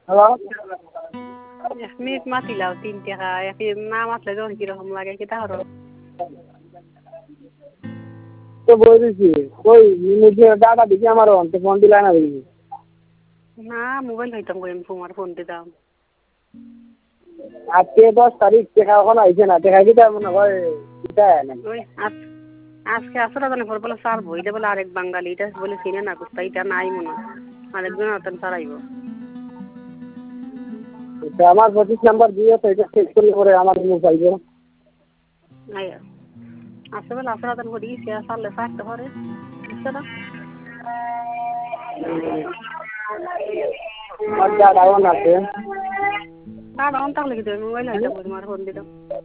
Hello. এক minute মাতিলাও 3 টাকা এক না মাতলে যখন কিরকম লাগে কি তা হরো তো বলেছি কই নিজে দাদা দিকে আমার অন্তে ফোন দিলা না দিলি না মোবাইল হইতাম কই তোমার ফোন দিতাম আজকে 10 তারিখ টেকা এখন আইছে না টেকা কি তার মনে হয় এটা না ওই আজকে আসরা জানে পর বলে স্যার বইলে বলে আরেক বাঙালি এটা বলে চিনে না কুস্তা এটা নাই মনে আরেকজন আতেন সারাইব এটা আমার 25 নাম্বার দিয়ে তো এটা চেক করে পরে আমার মুখ পাইবে নাই আসলে আসরা জানে করি সে সারলে সারতে পারে বুঝছো না আর যা ডাউন আছে আর অন তাহলে কি তুমি মোবাইল হইতাম তোমার ফোন দিতাম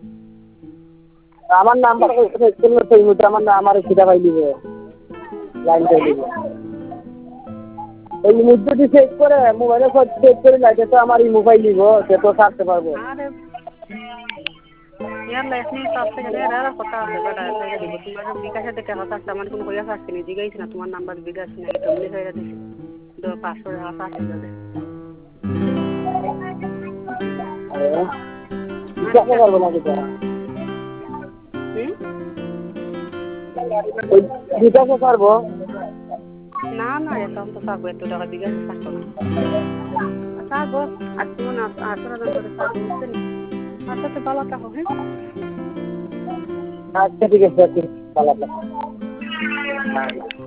আমার নাম্বার চেক করলে তো মুতে আমার সিধা পাই দিবে লাইন পাই দিবে এই মুদ্রাটি চেক করে মোবাইলে সব চেক করে লাগে তো আমার এই মোবাইল নিব সে তো ছাড়তে পারবো আরে ইয়ার লাইফ নিয়ে সব থেকে রেরা কথা আছে বেটা কইরা দিব তোমার বিকাশে টাকা কথা আমার কোন কইয়া আসছে নি জিগাইছ না তোমার নাম্বার বিকাশ নাই তুমি কইরা দিছি 500 টাকা আছে যাবে জিজ্ঞাসা করবো না কিছু জিজ্ঞাসা করবো না না এখন তো সারবো এত টাকা বিকাশে থাকতো না সারবো আর তুমি না আসরা করে সারবো বুঝছেন আচ্ছা তো ভালো থাকো হ্যাঁ আচ্ছা ঠিক আছে ভালো